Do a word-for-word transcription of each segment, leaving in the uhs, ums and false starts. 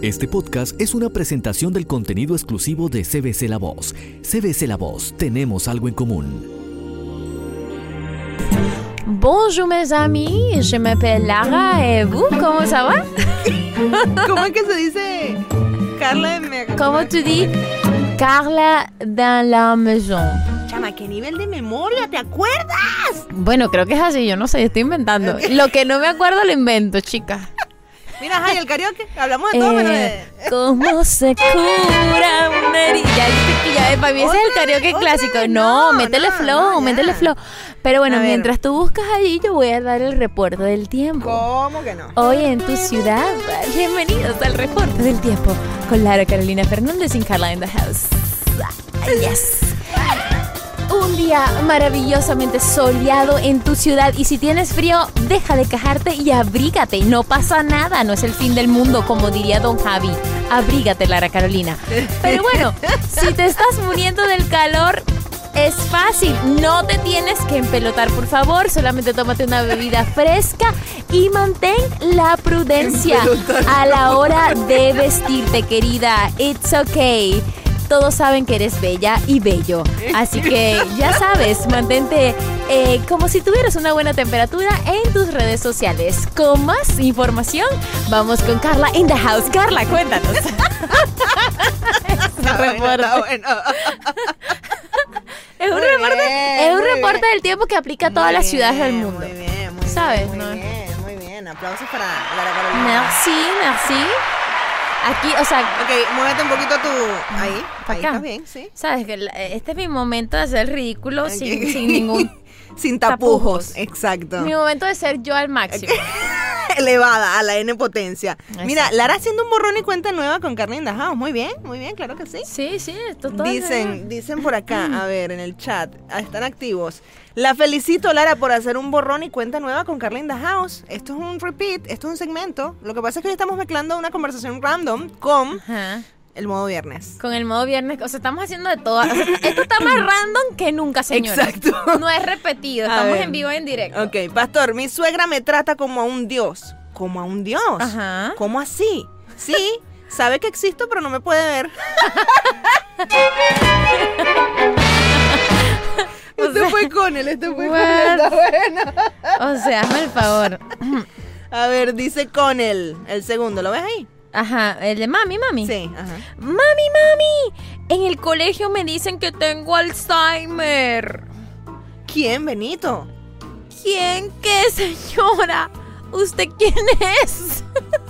Este podcast es una presentación del contenido exclusivo de C B C La Voz. C B C La Voz, tenemos algo en común. Bonjour mes amis, je m'appelle Lara et vous, comment ça va? ¿Cómo es que se dice Carla en México? ¿Cómo tú dis? Carla dans la maison. Chama, ¿qué nivel de memoria? ¿Te acuerdas? Bueno, creo que es así, yo no sé, estoy inventando. Okay. Lo que no me acuerdo lo invento, chica. Mira, Jai, el karaoke, hablamos de todo, eh, pero de... ¿Cómo se cura una herida? Ya, ya, para mí ese es el karaoke clásico. No, no, métele no, flow, no, métele flow. Pero bueno, mientras tú buscas allí, yo voy a dar el reporte del tiempo. ¿Cómo que no? Hoy en tu ciudad, bienvenidos al reporte del tiempo con Lara Carolina Fernández y Carla in the house. Yes. Un día maravillosamente soleado en tu ciudad, y si tienes frío, deja de quejarte y abrígate. No pasa nada, no es el fin del mundo, como diría Don Javi. Abrígate, Lara Carolina. Pero bueno, si te estás muriendo del calor, es fácil, no te tienes que empelotar, por favor. Solamente tómate una bebida fresca y mantén la prudencia a la hora de vestirte, querida. It's okay. Todos saben que eres bella y bello. Así que ya sabes, mantente eh, como si tuvieras una buena temperatura en tus redes sociales. Con más información, vamos con Carla in the house. Carla, cuéntanos. Está bueno, está bueno. Es un muy reporte, bien, es un muy reporte bien. del tiempo que aplica a todas Muy las ciudades bien, del mundo. Muy bien, muy ¿sabes? bien. Muy ¿no? bien, muy bien. Aplausos para Lara Carolina. Merci, merci. Aquí, o sea... Ok, muévete un poquito tú. Ahí, ¿Pa' ahí acá? está bien, sí. Sabes que este es mi momento de hacer el ridículo Okay. sin, sin ningún... Sin tapujos, tapujos. exacto. Mi momento de ser yo al máximo. Elevada a la N potencia. Exacto. Mira, Lara haciendo un borrón y cuenta nueva con Carla in the house. Muy bien, muy bien, claro que sí. Sí, sí, esto todo Dicen, dicen por acá, a ver, en el chat, están activos. La felicito, Lara, por hacer un borrón y cuenta nueva con Carla in the house. Esto es un repeat, esto es un segmento. Lo que pasa es que hoy estamos mezclando una conversación random con Ajá. el modo viernes. Con el modo viernes, o sea, estamos haciendo de todo. O sea, esto está más random que nunca, señora. Exacto. No es repetido, A estamos ver. en vivo y en directo. Ok, pastor, mi suegra me trata como a un dios. ¿Como a un dios? Ajá. ¿Cómo así? Sí, sabe que existo, pero no me puede ver. Este sea, fue con él, este fue con what? él, está bueno. O sea, hazme el favor. A ver, dice con él, el segundo, ¿lo ves ahí? Ajá, el de mami, mami. Sí, ajá. Mami, mami, en el colegio me dicen que tengo Alzheimer. ¿Quién, Benito? ¿Quién qué, señora? ¿Usted quién es?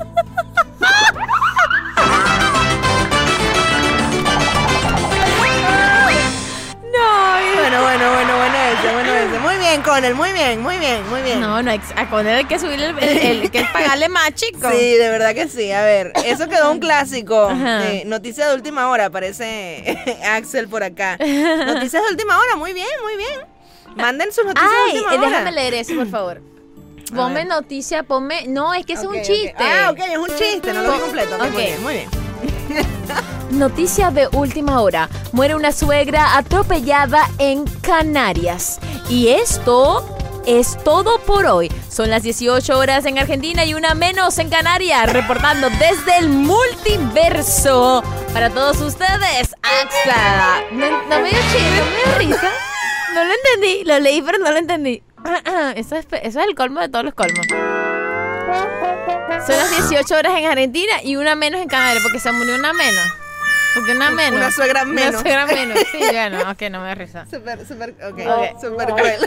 No, Bueno, bueno, bueno, bueno ese, bueno ese. Muy bien, con él, muy bien, muy bien, muy bien. no, no, ex- a con él hay que subirle el, el- el- que es pagarle más, chico. Sí, de verdad que sí. A ver, eso quedó un clásico. Ajá. Eh, noticia de última hora, aparece Axel por acá. Noticias de última hora, muy bien, muy bien. Manden sus noticias Ay, de última eh, hora. déjame leer eso, por favor. A Ponme ver. noticia, ponme... No, es que ese Ok, es ok. un chiste. Ah, ok, es un chiste, no lo vi Pon- completo. Ok, ok. Muy bien, muy bien. Noticia de última hora. Muere una suegra atropellada en Canarias. Y esto es todo por hoy. Son las dieciocho horas en Argentina y una menos en Canarias. Reportando desde el multiverso. Para todos ustedes, Axa. No, no me dio chiste, no me dio risa. No lo entendí. Lo leí, pero no lo entendí. Eso es, eso es el colmo de todos los colmos. Son las dieciocho horas en Argentina y una menos en Canarias, porque se murió una menos. Porque una menos. Una suegra menos. Una suegra menos. Sí, bueno, ok, no me da risa. Súper, súper, ok, Ok. súper cruel.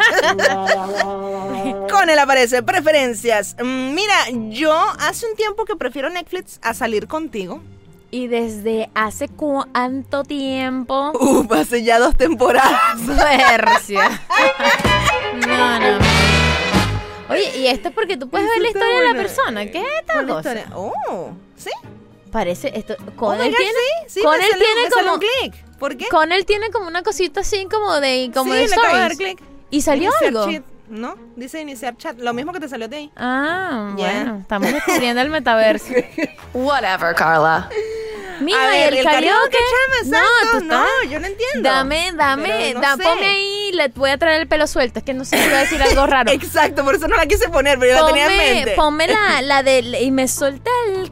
Con él aparece preferencias. Mm, Mira, yo hace un tiempo que prefiero Netflix a salir contigo. ¿Y desde hace cuánto tiempo? Uf, hace ya dos temporadas. Persia. No, no. Oye, y esto es porque tú puedes Eso ver la está historia de la bueno. persona. ¿Qué es esta ¿Cuál cosa? historia? Oh, ¿sí? Parece esto. Oh Con my él God, tiene. sí, sí, con me él salió- tiene me salió como. un clic. ¿Por qué? Con él tiene como una cosita así como de como sí, de le acabo de dar stories. clic. ¿Y salió Iniciar algo? chat. No, dice iniciar chat. Lo mismo que te salió de ahí. Ah, Ya. bueno, estamos descubriendo el metaverso. Whatever, Carla. Mija, A ver, ¿y el el karaoke? karaoke, chama, no, exacto. tú estás... No, yo no entiendo. Dame, dame, Pero no da, sé. ponme ahí, le voy a traer el pelo suelto. Es que no sé si voy a decir algo raro. Exacto, por eso no la quise poner, pero yo la tenía en Ponme, mente. ponme la, la de y me solté el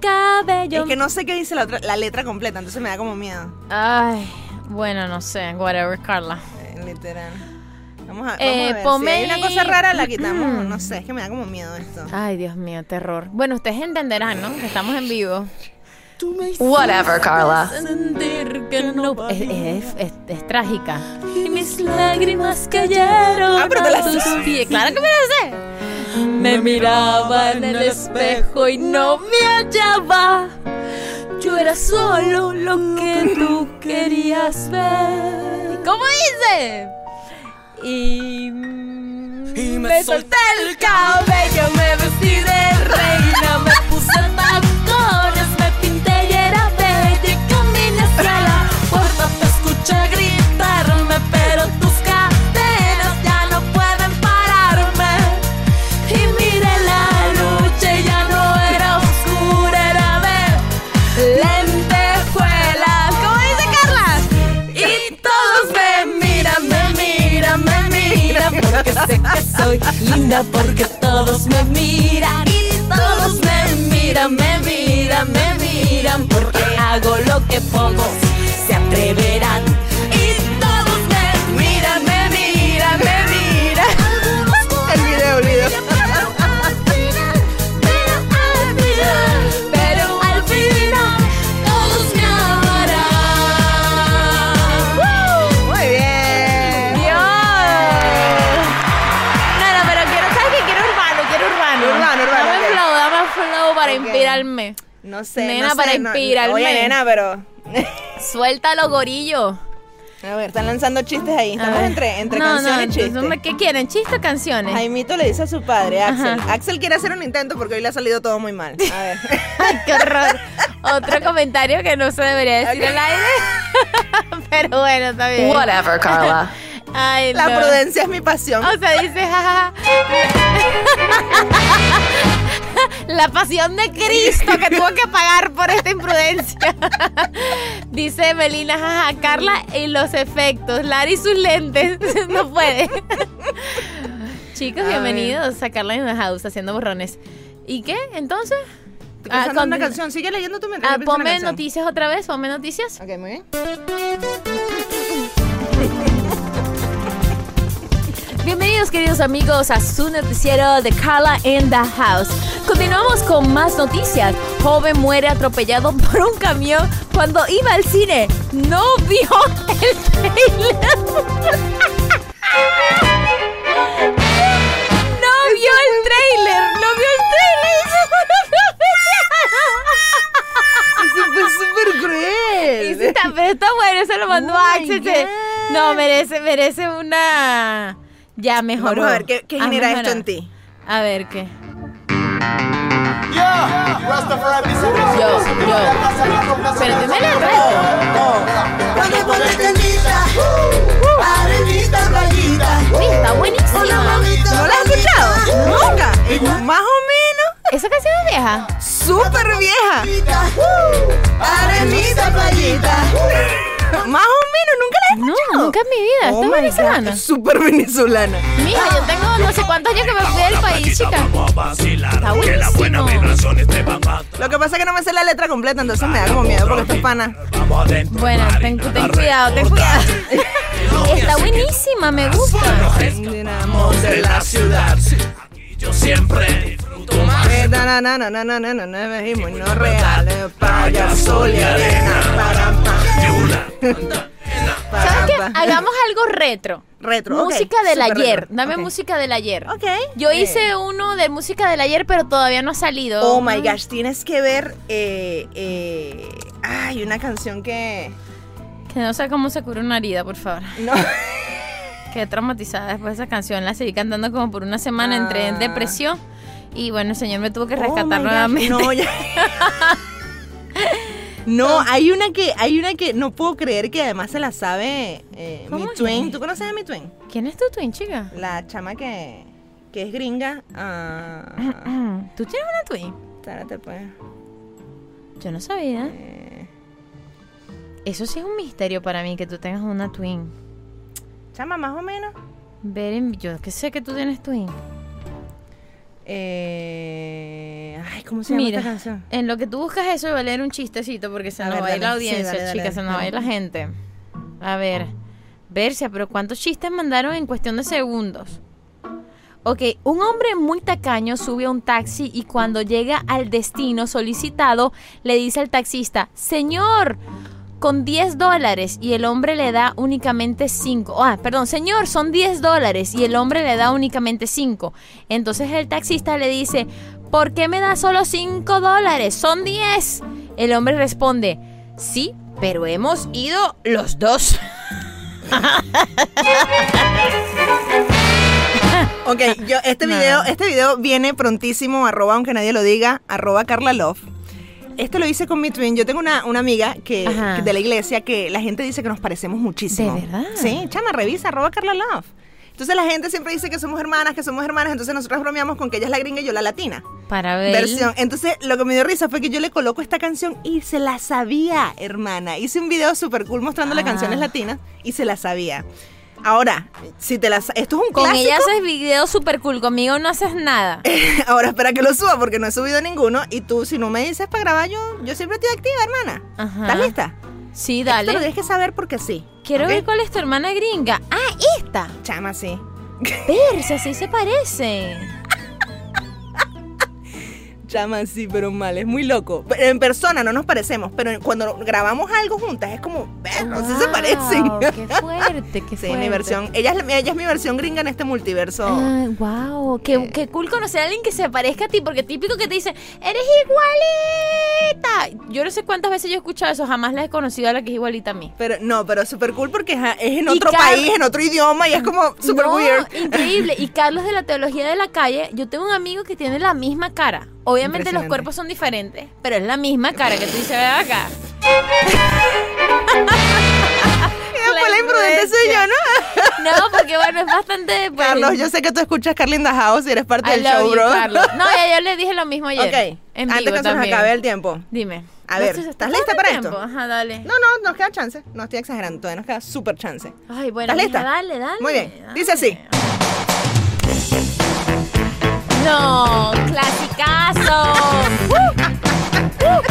cabello. Es que no sé qué dice la, otra, la letra completa, entonces me da como miedo. Ay, bueno, no sé. Whatever, Carla. Eh, literal. Vamos a, vamos Eh, a ver. ponme Si hay una ahí- cosa rara, la quitamos. No sé, es que me da como miedo esto. Ay, Dios mío, terror. Bueno, ustedes entenderán, ¿no? Que estamos en vivo. Whatever, Carla. Sentir que no... Es, es, es, es trágica. Y mis lágrimas cayeron Ah, pero te la a tus sabes. pies. Claro que me la sé. Me miraba en el espejo y no me hallaba. Yo era solo lo que tú querías ver. ¿Cómo dice? Y, Y me me solté el cabello, me vestí de reina, me puse tacones, me pinté y era bella y caminé hacia la puerta. Te escuché gritarme, pero tus cadenas ya no pueden pararme. Y miré la lucha y ya no era oscura, era de lentejuelas. ¿Cómo dice Carla? Y todos me miran, me miran, me miran, porque sé que soy linda, porque todos me miran. Y todos me miran, me miran, me miran, porque hago lo que pocos se atreverán. Y todos me miran, me miran, me miran. El video, el video. Pero al final todos me amarán. Muy bien. Dios. No, no, pero quiero, ¿sabes qué? Quiero urbano, quiero urbano. Urbano, urbano, Dame ok. flow, dame flow para Ok. inspirarme. No sé, Nena, no sé, para no- inspirarme. Oye, nena, pero... Suéltalo, gorillo. A ver, están lanzando chistes ahí. Estamos A ver. entre, entre no, canción no, y chiste. entonces, ¿qué quieren? ¿Chiste o canciones? Jaimito le dice a su padre, Axel. Ajá. Axel quiere hacer un intento porque hoy le ha salido todo muy mal. A ver. Ay, qué horror. Otro comentario que no se debería decir Ok. al aire. Pero bueno, está bien. Whatever, Carla. Ay, La no. prudencia es mi pasión. O sea, dice, jajaja. La pasión de Cristo que tuvo que pagar por esta imprudencia. Dice Melina, jaja, Carla y los efectos. Lari y sus lentes. No puede. Chicos, A bienvenidos a Carla in the House haciendo borrones. ¿Y qué? Entonces. Estoy pensando en una continu- canción. Sigue leyendo tú mientras Ah, yo pienso en una ponme canción. noticias otra vez, ponme noticias. Ok, muy bien. Bienvenidos queridos amigos a su noticiero de Carla in the House. Continuamos con más noticias. Joven muere atropellado por un camión cuando iba al cine. No vio el trailer. No vio el trailer. No vio el trailer. Eso fue súper cruel. Y sí está, pero está bueno, se lo mandó Oh a my Axel. God. No, merece, merece una... Ya mejoró. Vamos a ver, ¿qué, qué Ah, genera esto mejoró. en ti? A ver, ¿qué? Yeah, Rastafari, Yo, yo. Pero dime el resto. Cuando pones tenita, arenita, playita. Uy, está buenísima. ¿No la has escuchado? Nunca. Más o menos. ¿Esa canción es vieja? Súper vieja. Arenita, playita. Más o menos, nunca la he No, escuchado. nunca en mi vida. Oh ¿Esta es my venezolana? God, súper venezolana. Mija, yo tengo no sé cuántos años que me fui del país, chica. Está buenísimo. Lo que pasa es que no me sé la letra completa, entonces me da como miedo porque esto es pana. Bueno, ten, ten cuidado, ten cuidado. Está buenísima, me gusta. Dinamo de la ciudad. Yo siempre disfruto más. Eh, na, na, na, na, na, na, na, na, na, vejimos, no reales, paya, sol y arena, para, para, ¿Sabes qué? para. Hagamos algo retro. Retro, ok, Música del súper ayer. retro, Dame ok. música del ayer. Ok. Yo Eh. hice uno de música del ayer, pero todavía no ha salido. Oh my gosh, tienes que ver. Eh, eh, ay, una canción que. Que no sé cómo se cura una herida, por favor. No. Quedé traumatizada después de esa canción. La seguí cantando como por una semana, entré en Ah. depresión. Y bueno, el señor me tuvo que Oh rescatar my gosh, nuevamente. No, ya. No, hay una que, hay una que no puedo creer que además se la sabe eh, ¿Cómo mi es? twin. ¿Tú conoces a mi twin? ¿Quién es tu twin, chica? La chama que, que es gringa. Ah, ¿Tú tienes una twin? espérate, pues. Yo no sabía. Eh, Eso sí es un misterio para mí, que tú tengas una twin. chama, más o menos. Ver en- yo que sé que tú tienes twin. Eh, ay, ¿cómo se llama Mira, esta canción? en lo que tú buscas eso, voy a leer un chistecito porque se A nos ver, va a ir la dale. Sí, audiencia, dale, dale, chicas, se nos dale. va a ir la gente. A ver, Bercia, pero ¿cuántos chistes mandaron en cuestión de segundos? Ok, un hombre muy tacaño sube a un taxi y cuando llega al destino solicitado, le dice al taxista, señor, con diez dólares, y el hombre le da únicamente cinco. Ah, perdón, señor, son diez dólares, y el hombre le da únicamente cinco. Entonces el taxista le dice, ¿por qué me da solo cinco dólares? Son diez. El hombre responde, sí, pero hemos ido los dos. Ok, yo, este No. video, este video viene prontísimo, arroba, aunque nadie lo diga, arroba Carla Love. Este lo hice con mi twin. Yo tengo una, una amiga que, Ajá. que de la iglesia que la gente dice que nos parecemos muchísimo. ¿De verdad? Sí, chama, revisa, arroba Carla Love. Entonces la gente siempre dice que somos hermanas, que somos hermanas, entonces nosotros bromeamos con que ella es la gringa y yo la latina. Para ver. Versión. Entonces lo que me dio risa fue que yo le coloco esta canción y se la sabía, hermana. Hice un video súper cool mostrándole Ah. canciones latinas y se la sabía. Ahora, si te las... Esto es un Con clásico. ella haces videos super cool, conmigo no haces nada. Ahora espera que lo suba porque no he subido ninguno. Y tú, si no me dices para grabar, yo, yo siempre estoy activa, hermana. Ajá. ¿Estás lista? Sí, Esto lo dale. tienes que saber porque sí. Quiero ¿ok? ver cuál es tu hermana gringa. Ah, esta. Chama, sí. Persa, sí se parece. Chama, sí, pero mal. Es muy loco. Pero en persona no nos parecemos, pero cuando grabamos algo juntas es como, no sé, se parecen. Wow, qué fuerte, qué Sí, fuerte. mi versión. Ella es, ella es mi versión gringa en este multiverso. Ah, wow, qué, Eh. qué cool conocer a alguien que se parezca a ti, porque típico que te dice, eres igualita. Yo no sé cuántas veces yo he escuchado eso, jamás la he conocido a la que es igualita a mí. Pero no, pero súper cool porque ja, es en Y otro Car- país, en otro idioma y es como súper No, weird. increíble. Y Carlos de la Teología de la Calle, yo tengo un amigo que tiene la misma cara. Obviamente los Impresionante. cuerpos son diferentes, pero es la misma cara que tú dices, ve acá. Y después la imprudente soy yo, ¿no? No, porque bueno, es bastante... pues, Carlos, yo sé que tú escuchas Carla in the House y eres parte I del love show, you, bro. Carlos. No, ya yo le dije lo mismo ayer. Ok, En antes vivo que se nos también. acabe el tiempo. Dime. A ver, ¿No se- ¿estás se lista acaba para el esto? tiempo? Ajá, dale. No, no, nos queda chance. No estoy exagerando, todavía nos queda súper chance. Ay, bueno, ¿Estás mija, lista? dale, dale. Muy bien, dale. dice así. No, clasicazo. Uh, uh.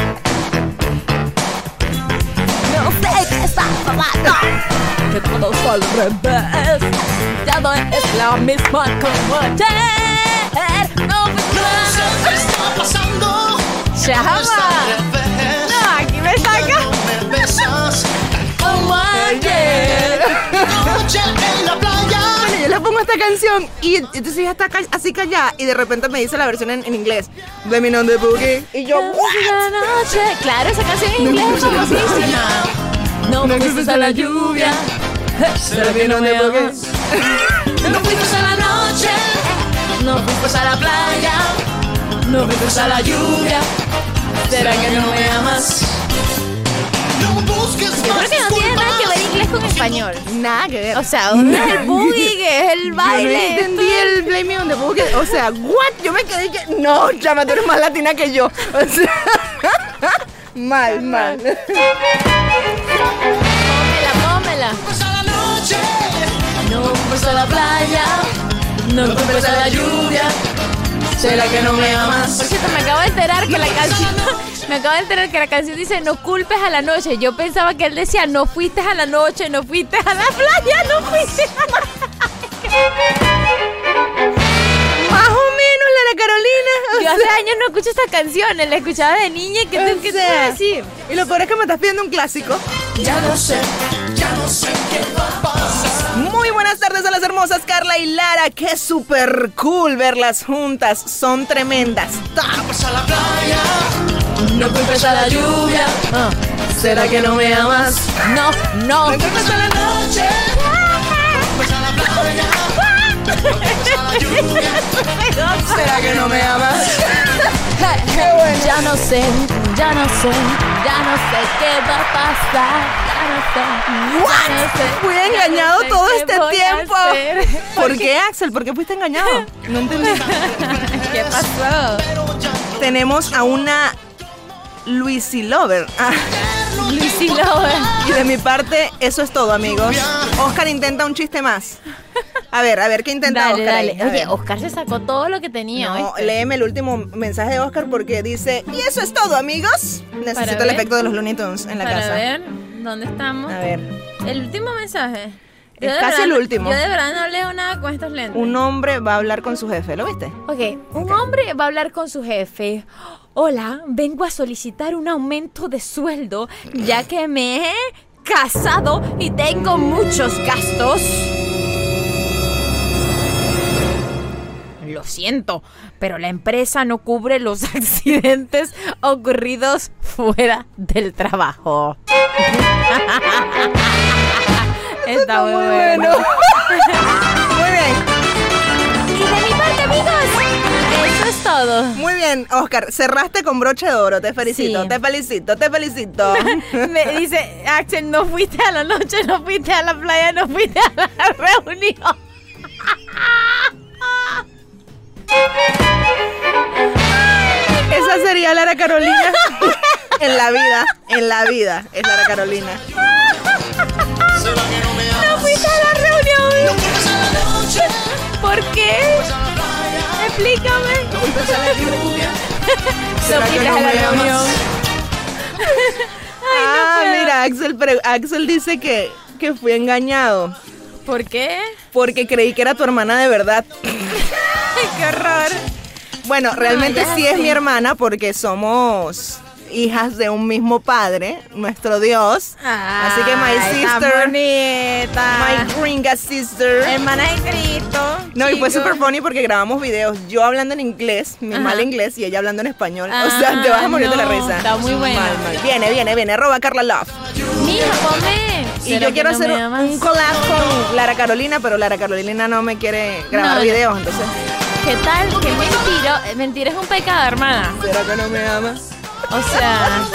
No sé qué está pasando. Que todo es al revés. Ya no es la misma como ayer. No me ¿Qué está pasando? Chama. No, aquí me saca. No me besas Como ayer. noche en la playa. Bueno, yo le pongo esta canción y entonces ella está ca- así callada y de repente me dice la versión en, en inglés. Blaming on the boogie. Y yo, La noche. Claro, esa canción en inglés es famosísima. No me fuiste a la lluvia. Blaming on the boogie. No fuiste a la noche. No fuiste a la playa. No fuiste a la lluvia. ¿Será que no me amas? No busques Yo más creo que no tiene nada que ver inglés con español. Nada que ver. O sea, ¿dónde es el boogie? Que es el Yo no baile. entendí el Blame Me on the Boogie. O sea, what? Yo me quedé que. No, chama, tú eres más latina que yo. O sea, mal, mal. Pómela, pómela. a la noche. No fuiste a la playa. No fuiste a la lluvia. ¿Será que no me amas? Por cierto, me acabo de enterar que la canción... Me acabo de enterar que la canción dice no culpes a la noche. Yo pensaba que él decía no fuiste a la noche, no fuiste a la playa, no fuiste a la Más o menos, Lara Carolina. O Yo hace sea, años no escucho estas canciones, la escuchaba de niña. ¿Qué te, o qué te sea, voy a decir? Y lo peor es que me estás pidiendo un clásico. Ya no sé, ya no sé qué va a pasar. Muy buenas tardes a las hermosas Carla y Lara. Qué súper cool verlas juntas. Son tremendas. Ta. Vamos a la playa. No culpes a la lluvia. ¿Será que no me amas? No, no. Vamos a la noche. Vamos a la playa. Vamos a la lluvia. ¿Será que no me amas? Ya no sé, ya no sé, ya no sé qué va a pasar. Ya no sé. What? Ya no sé, Fui ya engañado no sé todo qué este voy a tiempo. hacer. ¿Por qué, Axel? ¿Por qué fuiste engañado? No entendí. ¿Qué pasó? Tenemos a una Luisi Lover. Ah, Lucy Lover. y de mi parte, eso es todo, amigos. Oscar intenta un chiste más. A ver, a ver, ¿qué intenta Dale, Oscar dale. ahí? A Oye, ver. Oscar se sacó todo lo que tenía. No, ¿oíste? léeme el último mensaje de Oscar porque dice, y eso es todo, amigos. Necesito el ver. efecto de los Looney Tunes en la Para casa. ver, ¿dónde estamos? A ver, El último mensaje. Yo Es de casi verdad el no- último. Yo de verdad no leo nada con estos lentes. un hombre va a hablar con su jefe, ¿lo viste? Ok, un hombre va a hablar con su jefe. Hola, vengo a solicitar un aumento de sueldo ya que me he casado y tengo muchos gastos. Lo siento, pero la empresa no cubre los accidentes ocurridos fuera del trabajo. Está muy bueno. Muy bien, Y de mi parte, amigos, eso es todo. muy bien, Oscar. Cerraste con broche de oro. Te felicito, Sí. te felicito, te felicito. Me dice, Axel, no fuiste a la noche, no fuiste a la playa, no fuiste a la reunión. Esa sería Lara Carolina. En la vida, en la vida, es Lara Carolina. ¿Será que no me amas? No fuiste a la reunión. No vuelves a la noche. ¿Por qué? Vuelves a la playa. Explícame. No vuelves a la lluvia. No ¿Será que fuiste no a la me amas? reunión. Ah, puedo. mira, Axel, pre- Axel dice que, que fui engañado ¿Por qué? porque creí que era tu hermana de verdad. Ay, qué horror. Bueno, realmente ya sí es sí. mi hermana porque somos hijas de un mismo padre, nuestro Dios. Así que my Ay, tan sister, bonita. my gringa sister. Hermana de Cristo. No, y fue chico. súper funny porque grabamos videos, yo hablando en inglés, mi Ajá. mal inglés, y ella hablando en español. Ah, o sea, te vas a morir de la no, risa. está muy bueno. Mal, mal. Viene, viene, viene, arroba Carla Love. Mija, ponme. Y ¿Será yo que quiero no hacer me amas? un collab con Lara Carolina, pero Lara Carolina no me quiere grabar No, no. videos, entonces, ¿Qué tal? ¿Qué mentira? Mentira es un pecado, hermana. ¿será que no me amas? O sea.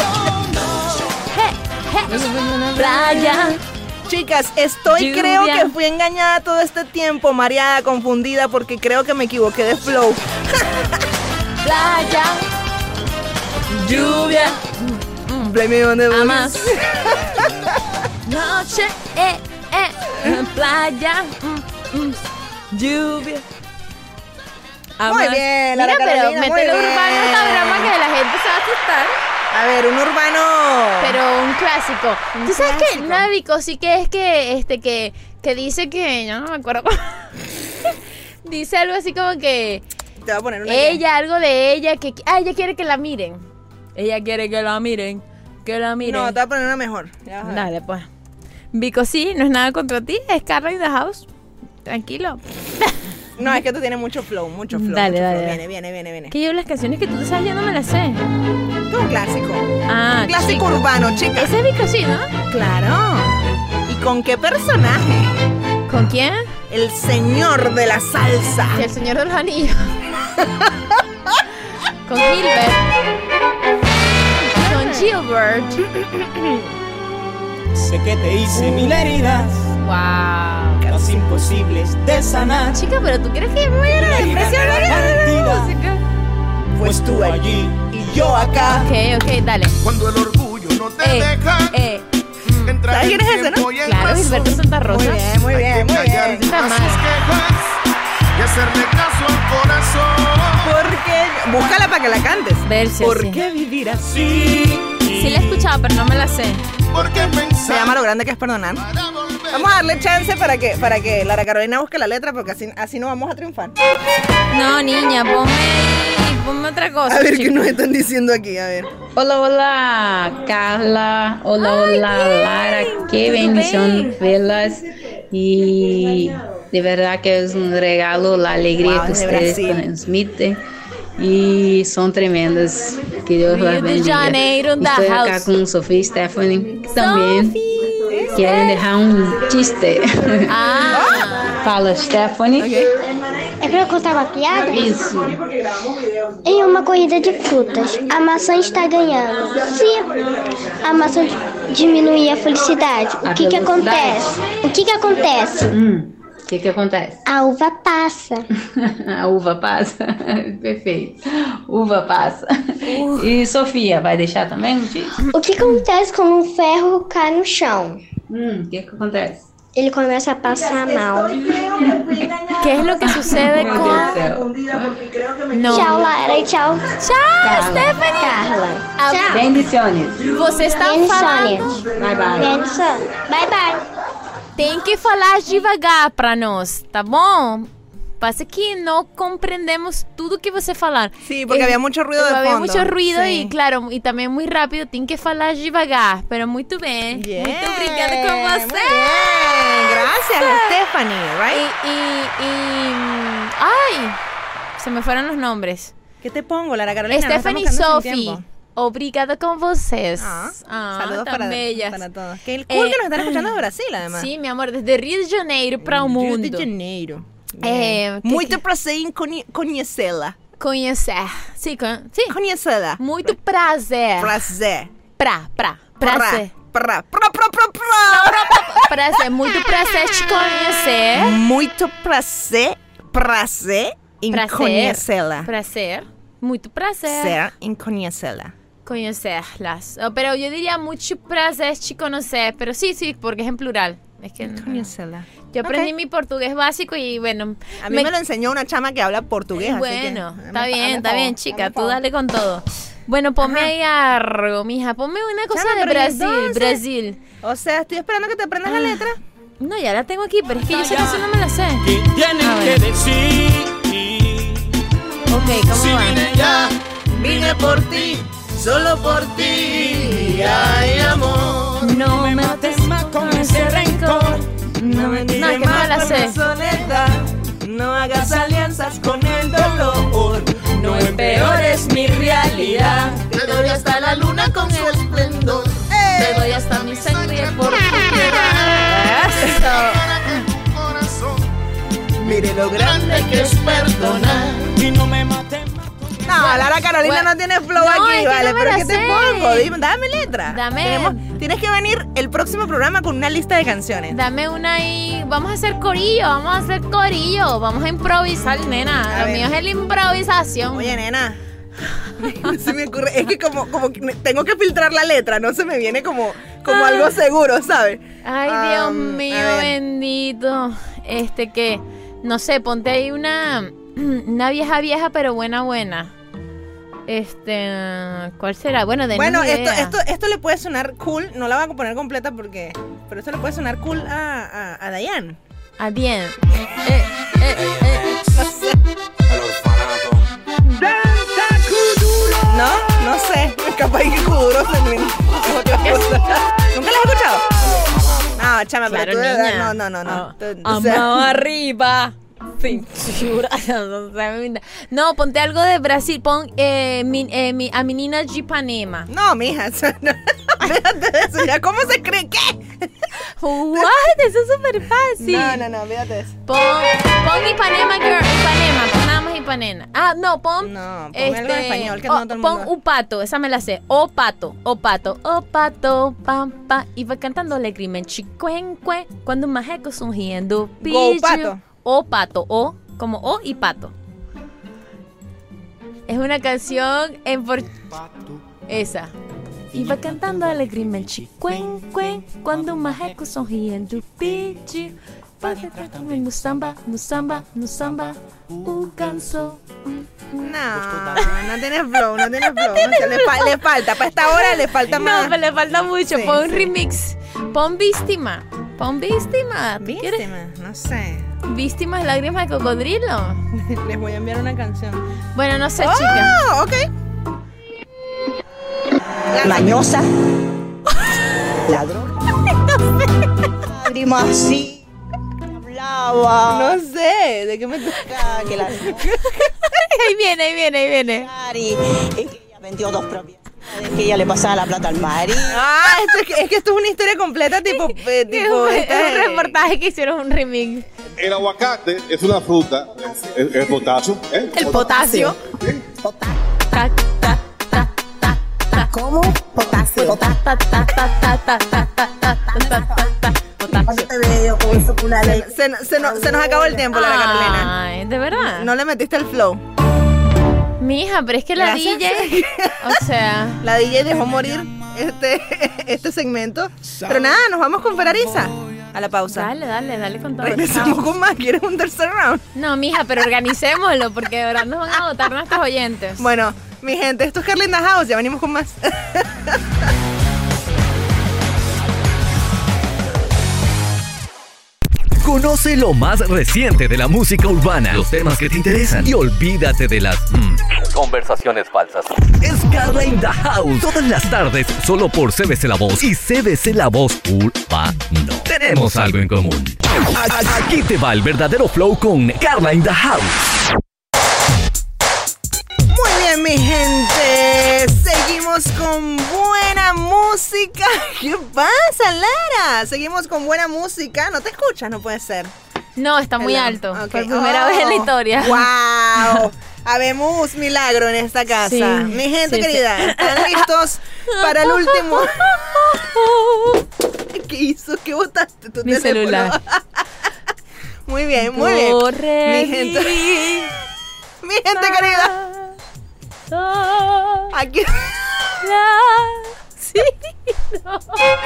Je, je, playa. Chicas, estoy Lluvia. creo que fui engañada todo este tiempo, mareada, confundida, porque creo que me equivoqué de flow. Playa. Lluvia. Blame me on the boogie. Amas. Noche. Eh, eh. Playa. mm, mm, lluvia. Muy Amas. bien, Lara Mira, pero Carolina, muy métele bien. urbano a esta broma que la gente se va a asustar. A ver, un urbano. Pero un clásico. Un ¿Tú sabes clásico. que Návico sí que es que este que que dice que yo no me acuerdo cómo- dice algo así como que Te voy a poner una. ella algo de ella que ah, ella quiere que la miren. Ella quiere que la miren, que la miren. No, te voy a poner una mejor. Ya vas a ver. Dale, pues. Vico, sí, no es nada contra ti, es Carla in the house. Tranquilo. No, es que tú tienes mucho flow, mucho flow. Dale, mucho dale, flow. dale. Viene, viene, viene, viene. Que yo las canciones que tú te sabes yo no me las sé. Esto es un clásico. Ah, Clásico chica. urbano, chicas. Ese es Vico, sí, ¿no? Claro. ¿Y con qué personaje? ¿Con quién? El señor de la salsa. El Señor de los Anillos. Con Gilbert. Con Gilbert. Sé que te hice mil heridas, Wow. casi imposibles de sanar. Chica, pero tú crees que me voy a la depresión Herida ahora? partida. Música. Pues tú allí y yo acá. Ok, ok, dale. Cuando el orgullo no te Eh, deja eh. entrar ¿Sabes en quién es ese, tiempo no? y en Claro, razón. Gilberto Santa Rosa. Muy bien, muy bien, muy Callar bien. Está a sus mal. quejas y hacerle caso al corazón. ¿Por qué? Búscala para que la cantes. Verse ¿Por así. qué vivir así? Sí la he escuchado, pero no me la sé. ¿Por qué Se pensar llama Lo grande que es perdonar. para volver? Vamos a darle chance para que, para que Lara Carolina busque la letra, porque así, así no vamos a triunfar. No, niña, ponme ahí, ponme otra cosa. A ver qué chica. nos están diciendo aquí, a ver. Hola, hola, Carla. Hola, Ay, hola, bien. Lara. Qué ¿Todo bendición bien? verlas. Y de verdad que es un regalo la alegría Wow, que desde ustedes Brasil. transmiten. Y son tremendas. Que Dios Rio las de bendiga. Janeiro, da Estoy acá house. con Sofía y Stephanie, que también Sophie. quieren dejar un chiste. Ah, Fala, Stephanie. É pra eu contar uma piada? Isso. Em uma corrida de frutas, a maçã está ganhando. Se a maçã diminuir a felicidade, o A que que velocidade? acontece? O que que acontece? Hum, o que que acontece? A uva passa. A uva passa. Perfeito. Uva passa. E Sofia, vai deixar também um chiste? O que acontece quando um ferro cai no chão? Hum, o que que acontece? ele começa a passar mal. ¿Qué es lo que sucede Meu con...? Deus do céu. No. Tchau, Lara, e tchau, Tchau, Stephanie. Carla. Ah, Tchau. Bendiciones. Você está Bendiciones. falando... Bye, bye. Benção. Bye, bye. Tem que falar devagar para nós, tá bom? Pasa que no comprendemos tudo que você falar. Sí, porque Eh, había mucho ruido de Había fondo. mucho ruido Sí. y claro, y también muy rápido, tem que falar devagar, pero muito bem. Yeah. Muito obrigada com Muy você. bien. Gracias, Stephanie, Y, right? y, y, ay, se me fueron los nombres. ¿Qué te pongo, Lara Carolina? Nos Stephanie y estamos quedando sin Sophie, tiempo. obrigada con vocês. Ah, Ah, saludos tan para, bellas. para todos. Qué cool Eh, que nos están escuchando de Brasil, además. Sí, mi amor, desde Rio de Janeiro para o mundo. Rio de Janeiro. Eh, que- Muito prazer em conhe- conhecê-la. Conhecer. Sim, con- sim. Conhecê-la. Muito prazer. Prazer. Pra, pra, prazer. Pra, pra, pra, pra, pra. Prazer, muito prazer te conhecer. Muito prazer, prazer em Prazer. conhecê-la. Prazer. Muito prazer. Ser em conhecê-la. Conocerlas. Oh, pero yo diría mucho prazer te conocer. Pero sí, sí, porque es en plural. Es que no. Conhecê-la. Yo aprendí Ok. mi portugués básico y bueno. A mí me, lo enseñó una chama que habla portugués. así Bueno, que, está hazme- bien, hazme está favor, bien, chica. hazme Tú favor. dale con todo. Bueno, ponme Ajá. ahí algo, mija. Ponme una cosa Chama, de pero ¿y Brasil. entonces? Brasil. O sea, estoy esperando que te aprendas la letra. No, ya la tengo aquí, pero es que yo sé que eso no me la sé. ¿Qué tienen A que ver. decir? Ok, ¿cómo Si va? vine ya, vine por ti, solo por ti. Ay, amor. No me mates más con ese rencor. No me No, es que no me la sé. soledad. No hagas alianzas con el dolor. No empeores mi realidad. Te doy hasta la luna con su esplendor. Te doy hasta mi sangre por tu Mire lo grande que es perdonar. Y no me mates más. No, Lara Carolina Bueno, no tiene flow no, aquí, es que vale. no me ¿Pero la qué te sé. pongo? Dime, dame letra. Dame. Tenemos- tienes que venir el próximo programa con una lista de canciones. Dame una ahí. Vamos a hacer corillo, vamos a hacer corillo. Vamos a improvisar, nena. A Lo ver. mío es la improvisación. Oye, nena. Se me ocurre, es que como, como que tengo que filtrar la letra, no se me viene como, como Ah. algo seguro, ¿sabes? Ay, Dios Um, mío, a ver. bendito. Este que, no sé, ponte ahí una, una vieja vieja, pero buena, buena. Este, ¿cuál será? Bueno, de Bueno, esto, esto, esto le puede sonar cool, no la voy a poner completa porque, pero esto le puede sonar cool a, a, a Dayan. Ah, bien. Eh, eh, eh. No, no sé, capaz que Kuduro se me- es otra cosa. ¿Nunca la has escuchado? No, chama, Claro, pero tú de verdad, niña. no, no, no, no. Ah, Tú- o sea, Amado arriba. Cintura. No, ponte algo de Brasil. Pon eh, mi- eh, mi- a menina de Ipanema. no, mija, eso no, olvídate de eso, ya, ¿cómo se cree qué? What? Eso es súper fácil. No, no, no, olvídate de eso. Pon, pon Ipanema, girl. Ipanema, pon nada más Ipanema. Ah, no, pon. No, ponme algo en español, que oh, no todo el pon mundo- Upato, esa me la sé. O pato, o pato, o pato, pam, pam. Y va cantando alegremente. Cuenque, cuando un majeco sonriendo. Go, pato. O pato, o, como o y pato. Es una canción en por... Esa. Iba cantando alegremente. Cuen, cuen, cuando un majeco sonriendo pede. No samba, no samba, no samba, o canso. No, no tienes flow, no tienes flow. O sea, le, fa- le falta, para esta hora le falta más. No, pero le falta mucho. Sí, Pon un sí. remix. Pon víctima. Pon víctima. ¿Tú quieres? Víctima, no sé. Víctimas, lágrimas de cocodrilo. Les voy a enviar una canción. Bueno, no sé, chica. Oh, ok. Mañosa. Ladrón. Lágrimas así. Hablaba. No sé, ¿de qué me toca? Que la Ahí viene, ahí viene, ahí viene. Mari. Es que ella vendió dos propiedades. Que ella le pasaba la plata al marido. Ah, esto es, que, es que esto es una historia completa, tipo. Eh, Es tipo un, esta es un de- reportaje que hicieron un remix. El aguacate es una fruta, es, es potasio. ¿eh? El potasio. Ta, ta, ta, ta, ta. ¿Cómo? Potasio. Ta, ta, ta, ta, ta, ta, ta, ta, ta, ta, ta. Potasio. Te veo con eso con la ley. Se, se, nos, se nos acabó el tiempo, Lara Carolina. Ay, de verdad. No le metiste el flow. Mija, pero es que la Gracias. D J, o sea, La D J dejó morir este, este segmento. Pero nada, nos vamos con Ferrariza. A la pausa. Dale, dale, dale con todo. Regresamos con más. ¿Quieres un tercer round? No, mija, pero organicémoslo porque de verdad nos van a agotar nuestros oyentes. Bueno, mi gente, esto es Carla in the House. Ya venimos con más. Conoce lo más reciente de la música urbana, los temas que te interesan y olvídate de las mm, conversaciones falsas. Es Carla in the House, todas las tardes, solo por C B C La Voz y C B C La Voz Urbano. Tenemos algo en común. Aquí te va el verdadero flow con Carla in the House. Muy bien, mi gente. Seguimos con buena música. ¿Qué pasa, Lara? Seguimos con buena música. ¿No te escuchas? No puede ser. No, está muy Hello. alto. Okay. Por primera Oh, vez en la historia. ¡Wow! Habemos milagro en esta casa. Sí, Mi gente sí, querida, sí. ¿están listos para el último? ¿Qué hizo? ¿Qué botaste? Tu Mi teléfono? celular. Muy bien, muy bien. Corre, Mi gente, mi gente querida. Aquí. Sí, no.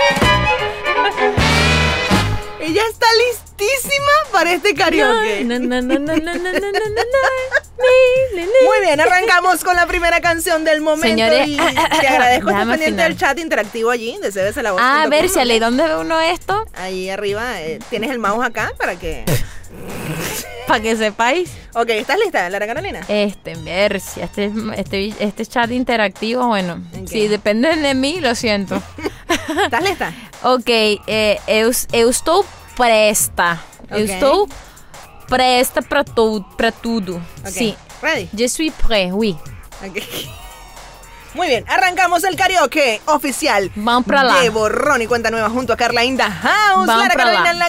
Ella está listísima para este karaoke. No, no, no, no, no, no, no, no, no, no. Muy bien, arrancamos con la primera canción del momento. Señores, y te agradezco estar déjame pendiente afinar. del chat interactivo allí de C B C La Voz. Ah, a ver, si Ale, ¿dónde ve uno esto? Ahí arriba eh, tienes el mouse acá para que. Para que sepáis. Ok, ¿estás lista, Lara Carolina? Este, ver si este, este, este chat interactivo, bueno, Ok. si depende de mí, lo siento. ¿Estás lista? Ok, eh, eu, eu estou presta. Eu Ok. estou presta para tu, para tudo. Ok. Sí. Ready? Je suis prêt, oui. Ok. Muy bien, arrancamos el karaoke oficial. Vamos para lá. De Borrón y Cuenta Nueva junto a Carla in the House. Vamos Lara para Carolina lá. en la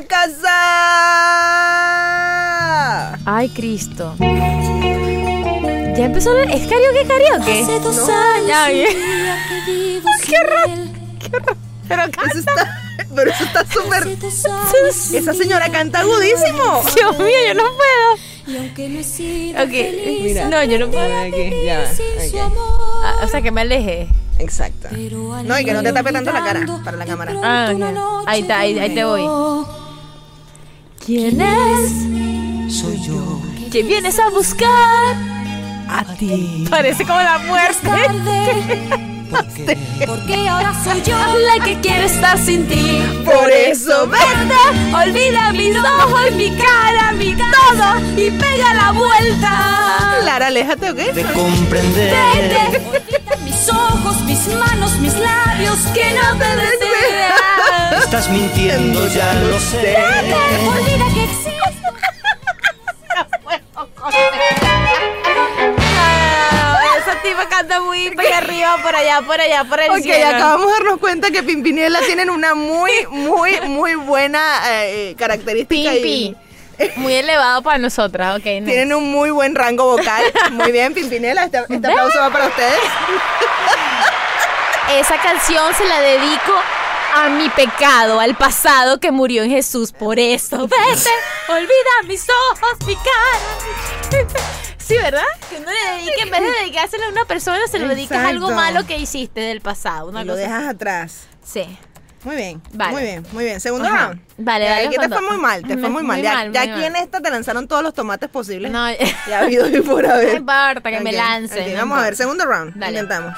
casa. Ay, Cristo. Ya empezó el... ¿Es karaoke, karaoke? Hace dos No. años Ya, un bien. día que vivo sin Qué horror. él. Pero Eso canta. está, pero eso está súper. Hace dos años un Esa señora día canta que agudísimo. vivo Dios mío, yo no puedo. Y aunque no he sido Ok, feliz, mira. No, yo no puedo. aprendí a Aquí, vivir ya va, sin ok. su amor. Ah, o sea, que me aleje. Exacto. Pero al No, y que no te tape tanto la cara olvidando, para la de cámara. pronto Ah, una ok. noche Ahí está, ahí- ahí te voy. llegó. ¿Quién es? Soy yo. ¿Quién vienes a buscar? A ti. Parece como la Es muerte. tarde. Porque ahora soy yo La que quiere estar sin ti. Por eso, Vete, olvida mis ojos, mi cara, mi todo y pega la vuelta. Lara, aléjate, ¿ok? Vete, olvida mis ojos, mis manos, mis labios que no te desean. Estás mintiendo, ya lo sé. Vete, olvida que existo. Esa tipa canta muy para arriba, por allá, por allá, por el Ok, cielo. acabamos de darnos cuenta que Pimpinela tienen una muy, muy, muy buena eh, característica. Pimpi. y Muy elevado para nosotras, ok. next. Tienen un muy buen rango vocal. Muy bien, Pimpinela. Este, este aplauso va para ustedes. Esa canción se la dedico a mi pecado, al pasado que murió en Jesús. Por eso, vete, olvida mis ojos, mi cara. Sí, ¿verdad? Que uno le dedique, en vez de dedicárselo a una persona, se lo dedicas a algo Exacto. malo que hiciste del pasado. Una Y lo cosa dejas así. atrás. Sí. Muy bien, Vale. muy bien, muy bien. Segundo Ajá. round. Vale, Ya, dale aquí te cuando- fue muy mal, te fue muy mal. Muy Ya, mal, ya muy aquí mal. en esta te lanzaron todos los tomates posibles. No, Ya ha habido y por no haber. importa que me Ok, lancen. ok, no vamos a ver, importa. segundo round. Dale. Intentamos.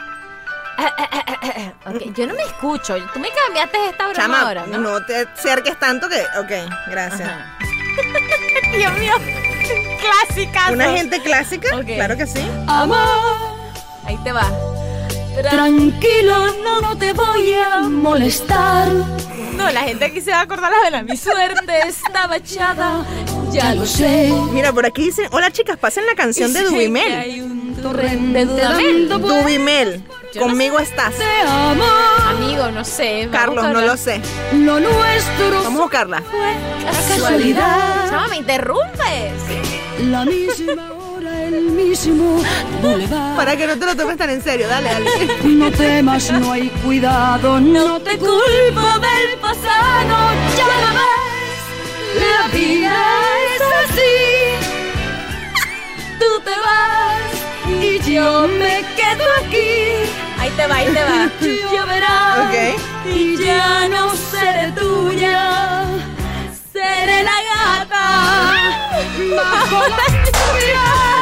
Ok, yo no me escucho. Tú me cambiaste esta broma Chama, ahora, ¿no? no te acerques tanto que. Ok, gracias. Ajá. Dios mío. Clásica. Una gente clásica, Ok. claro que sí. Amor, Ahí te va. tranquilo, no te voy a molestar. No, la gente aquí se va a acordar la de la mi suerte estaba echada. Ya lo sé. Mira, por aquí dicen, hola chicas, pasen la canción de Dubimel. Hay un torrente de Dudamel. dando vueltas Dubimel, Yo no conmigo estás. de amor. Amigo, no sé. vamos Carlos, a no hablar. lo sé. Lo nuestro Vamos a buscarla. casualidad. Chama, me interrumpes. La misma hora, el mismo boulevard. Para que no te lo tomes tan en serio, dale, dale. No temas, no hay cuidado, no te culpo del pasado. Ya lo ves, la vida es así. Tú te vas y yo me quedo aquí. Ahí te va, ahí te va. Ya verás Ok. y ya no seré tuya, seré la gata bajo la lluvia.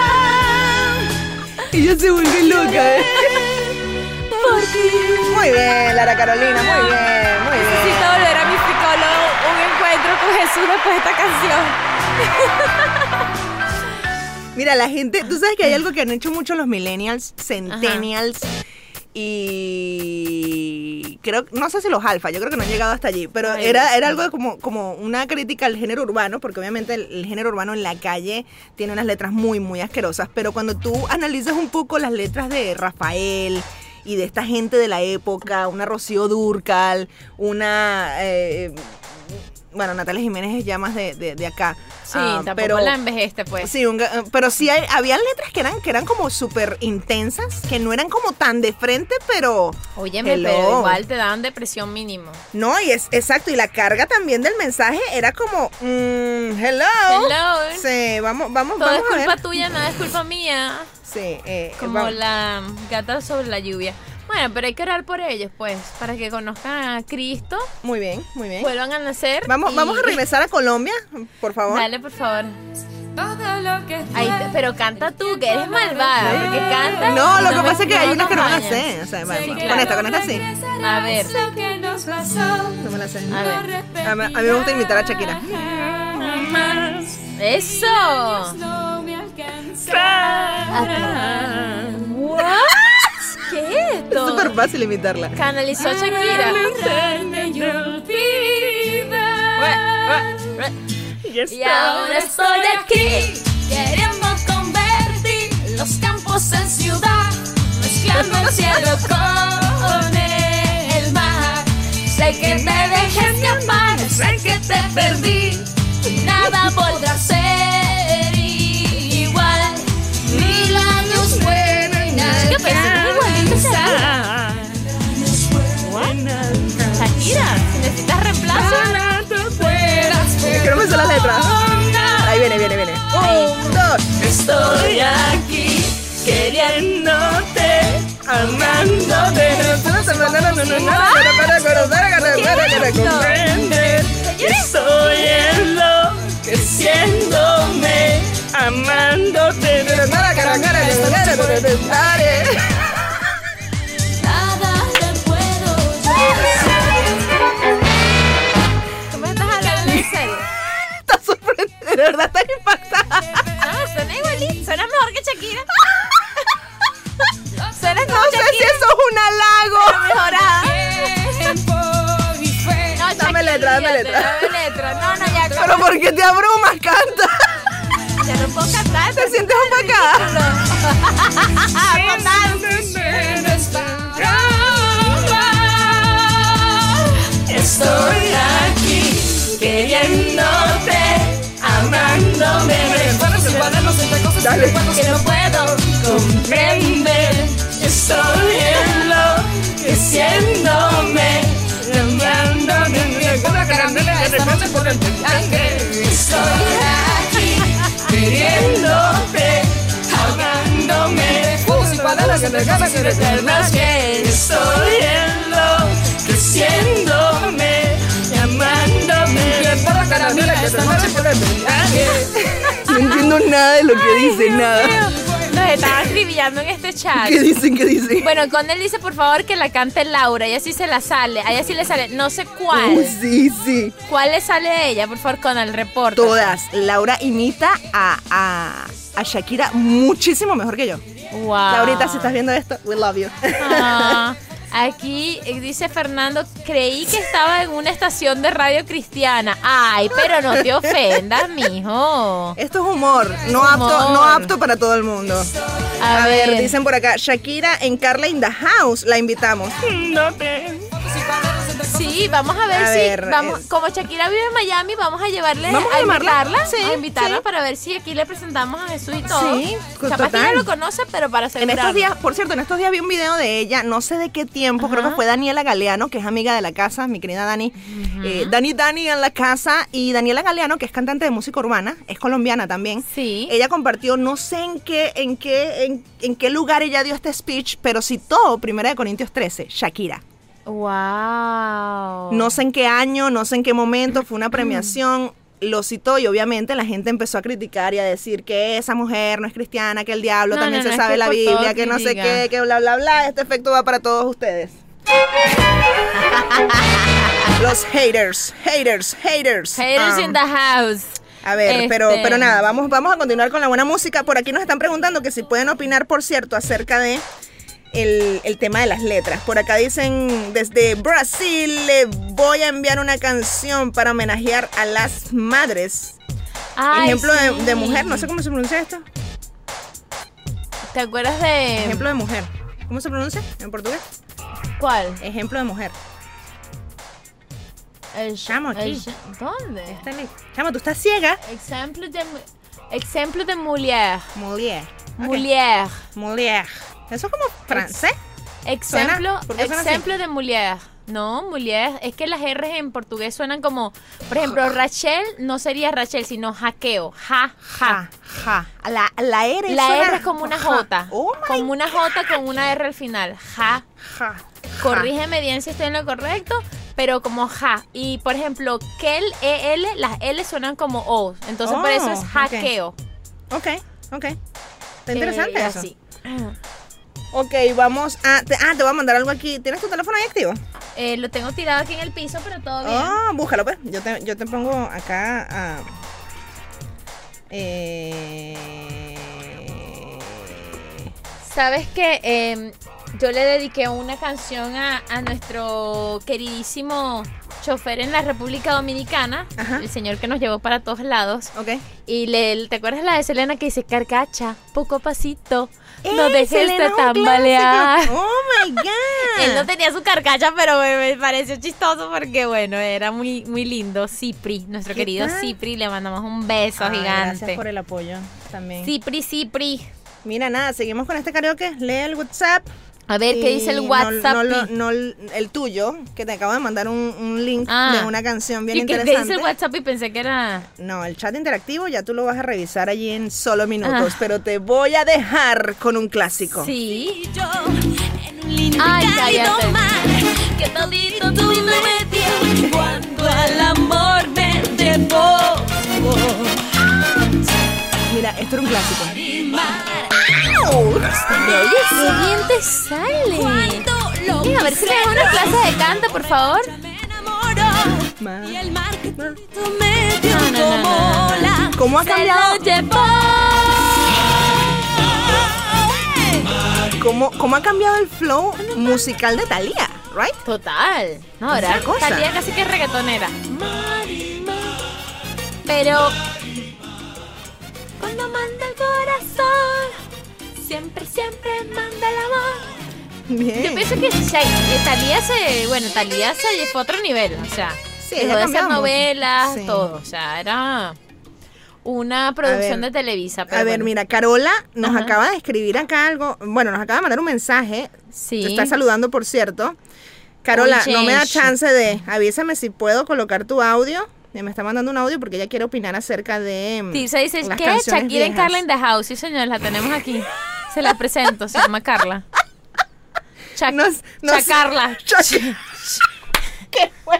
Ella se vuelve loca, ¿eh? Por ti. Muy bien, Lara Carolina, muy bien, muy bien. Necesito volver a mi psicólogo, un encuentro con Jesús después de esta canción. Mira, la gente, tú sabes que hay algo que han hecho mucho los millennials, centennials, ajá, y creo, no sé si los alfa, yo creo que no han llegado hasta allí, pero Ay, era, era algo como, como una crítica al género urbano, porque obviamente el, el género urbano en la calle tiene unas letras muy, muy asquerosas, pero cuando tú analizas un poco las letras de Rafael y de esta gente de la época, una Rocío Dúrcal, una... Eh, bueno, Natalia Jiménez es ya más de, de, de acá. Sí, uh, tampoco pero, la envejeste, pues. Sí, un, pero sí hay, había letras que eran, que eran como súper intensas, que no eran como tan de frente, pero... Óyeme, hello. Pero igual te daban depresión mínimo. No, y es exacto, y la carga también del mensaje era como, mm, hello. Hello. Sí, vamos, vamos, Todo vamos es culpa a ver. tuya, nada es culpa mía. Sí. Eh, como vamos. la gata sobre la lluvia. Bueno, pero hay que orar por ellos, pues, para que conozcan a Cristo. Muy bien, muy bien. Vuelvan a nacer. Vamos, y... vamos a regresar a Colombia, por favor. Dale, por favor. Ay, pero canta tú, que eres malvada, porque canta. No, lo no que pasa es que hay unas que no van a acompañas. hacer. O sea, sí, claro. Con esta, con esta sí. A ver. No me la sé. A ver. A mí, a mí me gusta imitar a Shakira. ¡Eso! ¿What? ¿Qué es esto? Es súper fácil imitarla. Canalizó a Shakira. Y ahora estoy aquí, queriendo convertir los campos en ciudad, mezclando el cielo con el mar. Sé que te dejé escapar, sé que te perdí, nada podrá ser igual. Mil años buenas. ¿Qué pensé? Igualito Shakira, si necesitas reemplazo. Es que no me sé las letras. Ahí viene, viene, viene. Un, dos. Estoy aquí queriéndote, amándote. Para comprender que estoy enloqueciéndome, amándote. Nada te puedo ¿Cómo estás hablando en serio? Está sorprendida, de verdad está impactada. Ah, suena igualito, suena mejor que Shakira. Suena como No sé Shakira, si eso es un halago. mejorada. No, Dame letra, dame Shakira, letra. Dame letra. No, no, ya. Pero ¿por qué te abrumas? Canta. Ya no puedo cantar. ¿Te sientes opacada? Estoy aquí queriéndote, amándome. Dale. Que no puedo comprender. Estoy enloqueciéndome, amándome. Estoy aquí queriéndote, amándome. Eternas que estoy enloqueciéndome, amándome. No entiendo nada de lo que dicen, nada. Nos estaban escribillando en este chat. ¿Qué dicen? ¿Qué dicen? Bueno, con él dice por favor que la cante Laura. Ella sí se la sale. A ella sí le sale. No sé cuál. Uy, sí, sí. ¿Cuál le sale a ella? Por favor, con el reporte. Todas. Laura imita a, a, a Shakira muchísimo mejor que yo. Wow. Laurita, si estás viendo esto, we love you. Ah, aquí dice Fernando, creí que estaba en una estación de radio cristiana. Ay, pero no te ofendas, mijo. Esto es humor, no Humor. apto, no apto para todo el mundo. A, A ver, ver, dicen por acá, Shakira en Carla in the House, la invitamos. Sí, vamos a ver A si ver, vamos, es- como Shakira vive en Miami, vamos a llevarle Vamos a a llamarla. invitarla, Sí, a invitarla sí. para ver si aquí le presentamos a Jesús y todo. Sí, Capaz que total. ella lo conoce, pero para En asegurarnos. estos días, por cierto, en estos días vi un video de ella, no sé de qué tiempo, creo Ajá. que fue Daniela Galeano, que es amiga de la casa, mi querida Dani. eh, Dani Dani en la casa, y Daniela Galeano, que es cantante de música urbana, es colombiana también. Sí. Ella compartió, no sé en qué, en qué, en, en qué lugar ella dio este speech, pero citó Primera de Corintios trece, Shakira. Wow. No sé en qué año, no sé en qué momento, fue una premiación, lo citó y obviamente la gente empezó a criticar y a decir que esa mujer no es cristiana, que el diablo No, también no, se no, sabe es que la por Biblia, todo que no sé critica. qué, que bla, bla, bla. Este efecto va para todos ustedes. Los haters, haters, haters. Haters Um, in the house. A ver, Este- pero, pero nada, vamos, vamos a continuar con la buena música. Por aquí nos están preguntando que si pueden opinar, por cierto, acerca de el, el tema de las letras. Por acá dicen, desde Brasil le voy a enviar una canción para homenajear a las madres. Ay, Ejemplo de, sí. de mujer, no sé cómo se pronuncia esto. ¿Te acuerdas de Ejemplo de mujer. ¿Cómo se pronuncia en portugués? cuál? Ejemplo de mujer. El Chamo, aquí. el- ¿Dónde? Chamo, tú estás ciega. Ejemplo de mu- ejemplo de mulher. Mujer. Ok. Mulher. Mujer. Eso es como francés. Ejemplo, Suena- ¿por qué suena así? ejemplo de mulher. No, mulher. Es que las R en portugués suenan como, por ejemplo, Rachel no sería Rachel, sino hackeo. Ja, ja. Ja. La, la R La suena- R es como una ja. J. Oh my como una J con una R al final. Ja. Ja. Corrígeme bien si estoy en lo correcto, pero como ja. Y por ejemplo, Kel, E L, las L suenan como O. Entonces por eso es Oh, hackeo. Ok, ok. Está interesante Eh, eso. así. Ok, vamos a... Te, ah, te voy a mandar algo aquí. ¿Tienes tu teléfono ahí activo? Eh, lo tengo tirado aquí en el piso, pero todo bien. Ah, búscalo pues. Yo te, yo te pongo acá a... Eh... Sabes que eh, yo le dediqué una canción a, a nuestro queridísimo chofer en la República Dominicana, Ajá. el señor que nos llevó para todos lados. Ok. Y le, ¿te acuerdas la de Selena que dice carcacha, poco a pasito, no ¡Ey, dejes Selena, de un tambalear? clásico! ¡Oh, my God! Él no tenía su carcacha, pero me, me pareció chistoso porque, bueno, era muy, muy lindo. Cipri, nuestro ¿Qué querido tal? Cipri, le mandamos un beso Ay, gigante. Gracias por el apoyo también. Cipri, Cipri. Mira, nada, seguimos con este karaoke. Lee el WhatsApp. A ver, ¿qué dice el Y WhatsApp? No, no, no, el tuyo, que te acabo de mandar un, un link Ah. de una canción bien ¿Y qué interesante. dice el WhatsApp? Y pensé que era... No, el chat interactivo ya tú lo vas a revisar allí en solo minutos, Ah. pero te voy a dejar con un clásico. Sí. Ay, cállate. que todito tú me dio cuando el amor me llevó. Mira, esto era un clásico. Oye, qué bien te sale. Mira, a ver si le das una clase de canto, por favor. Y el mar que todito me dio No, no, no, no, no, no. como ¿Cómo ha se cambiado? lo llevó. ¿Cómo, cómo ha cambiado el flow musical de Thalía, right? Total. No, ahora Otra cosa. Thalía casi que reggaetonera. Pero cuando manda el corazón, siempre, siempre manda el amor. Bien. Yo pienso que sí, eh, Thalía se, bueno, Thalía se fue a otro nivel, o sea, Sí, dejó ella de hacer cambiaba mucho. novelas, Sí. todo, o sea, era una producción ver, de Televisa. Pero A ver, bueno. mira, Carola nos Ajá. acaba de escribir acá algo. Bueno, nos acaba de mandar un mensaje. Sí. Te está saludando, por cierto. Carola, Uy, no me da Jenshi. chance de... Avísame si puedo colocar tu audio. Y me está mandando un audio porque ella quiere opinar acerca de... mm, Tirsa dice, las ¿qué? canciones Shakira en viejas. Carla in the House. Sí, señor, la tenemos aquí. Se la presento, se llama Carla. Chac No, no sé. Chacarla. Chac- ¿Qué fue?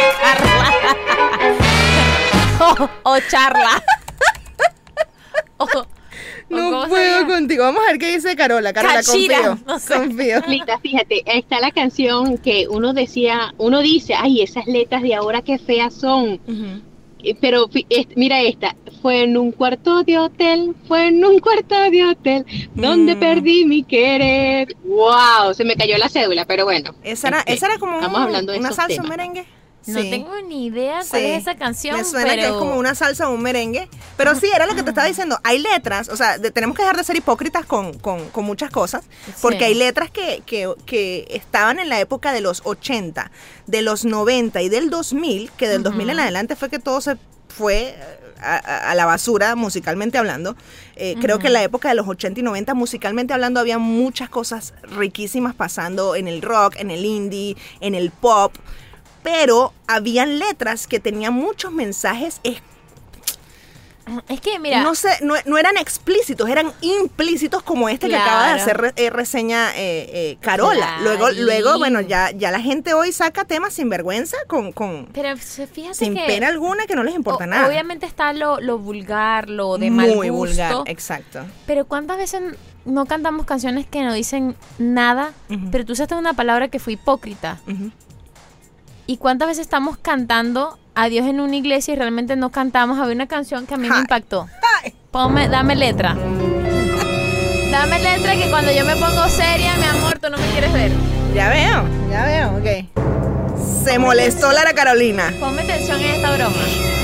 O, o charla. O, o No ¿cómo puedo sería? contigo. Vamos a ver qué dice Carola. Carola, Cachira, confío. no sé. Confío. Lita, fíjate, está la canción que uno decía, uno dice, ay, esas letras de ahora qué feas son. Ujú. Eh, Pero fi- es- mira esta, fue en un cuarto de hotel, fue en un cuarto de hotel, donde Mm. perdí mi querer. Wow, se me cayó la cédula, pero bueno. Esa era, este, esa era como estamos un- hablando de una esos salsa, temas. un merengue. No Sí. tengo ni idea cuál Sí. es esa canción, Me suena pero... que es como una salsa o un merengue. Pero sí, era lo que te estaba diciendo. Hay letras, o sea, de- tenemos que dejar de ser hipócritas con, con, con muchas cosas. Porque Sí. hay letras que, que, que estaban en la época de los ochenta, de los noventa y del dos mil, que del dos mil en Ujú. adelante fue que todo se fue a, a- a la basura musicalmente hablando. Eh, Creo Ujú. que en la época de los ochenta y noventa musicalmente hablando había muchas cosas riquísimas pasando en el rock, en el indie, en el pop. Pero habían letras que tenían muchos mensajes es- Es que, mira... No sé, no, no eran explícitos, eran implícitos como este Claro. que acaba de hacer re- eh, reseña eh, eh, Carola. Luego, Clarín. luego, bueno, ya, ya la gente hoy saca temas sin vergüenza con... con Pero se- fíjate sin que... pena alguna que no les importa o- nada. Obviamente está lo, lo vulgar, lo de mal Muy gusto. vulgar, exacto. Pero ¿cuántas veces no cantamos canciones que no dicen nada? Ujú. Pero tú usaste una palabra que fue hipócrita. Ujú. ¿Y cuántas veces estamos cantando a Dios en una iglesia y realmente no cantamos? Había una canción que a mí me Ay. impactó. Ponme, dame letra. Dame letra que cuando yo me pongo seria, mi amor, tú no me quieres ver. Ya veo, ya veo, ok. Se molestó Lara Carolina. Ponme atención en esta broma.